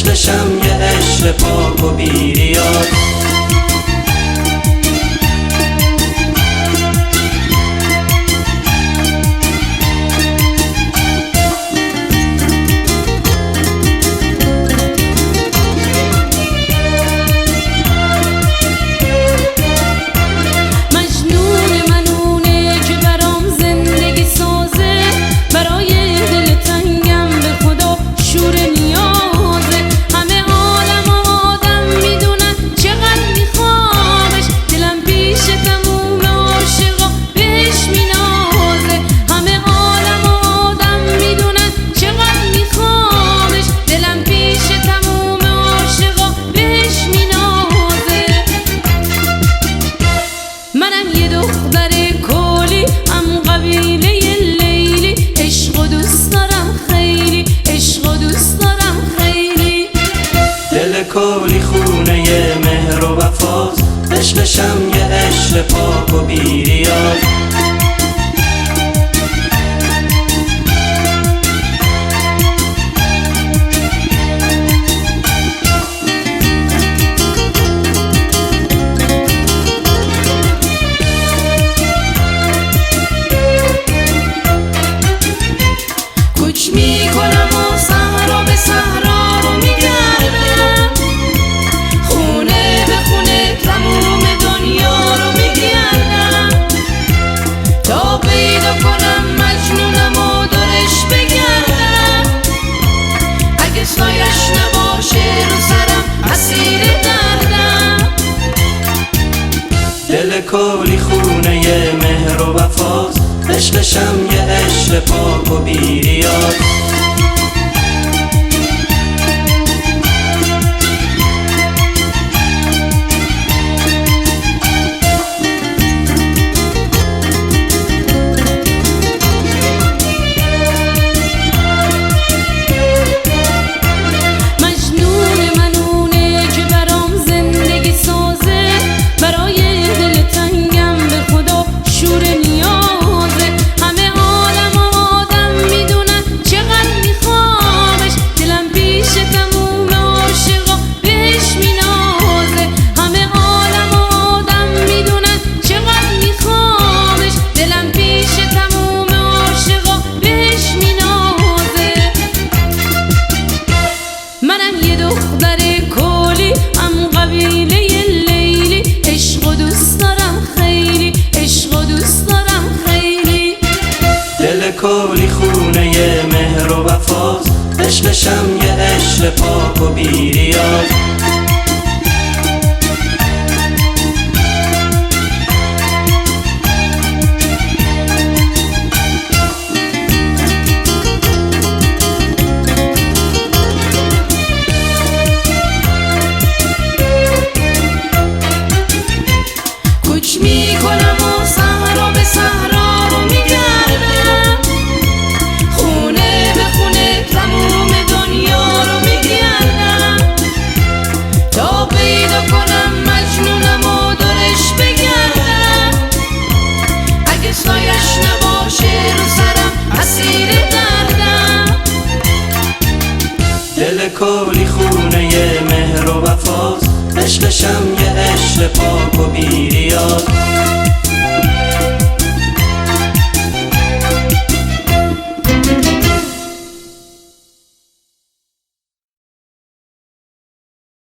عشقشم یه عشق پاک و بیریاد. کلی خونه مهر و وفاست، عشقشم یه عشق پاک و بیریاد. کوچ میکنم و صحرا به صحرا رو میگردم، خونه به خونه تموم دنیا رو میگردم، تا پیدا کنم مجنونم و دورش بگردم. اگه سایش نباشه رو سرم اسیر دردم. دل کلی خونه مهر و وفاست، عشقشم یه عشق پاک و بیریاد. دختر کلی ام قبیله لیلی، عشق و دوست دارم خیلی، عشق و دوست دارم خیلی. دل کلی خونه مهر و وفاست، عشقشم یه عشق پاک و بیریاد. کوچ میکنم و صحرا به صحرا رو میگردم، خونه به خونه تموم دنیا رو میگردم، تا پیدا کنم مجنونم و دورش بگردم. اگه سایش نباشه رو سرم اسیر دردم. دل کلی خونه مهر و وفاست، عشقشم یه عشق پاک و بیریاد.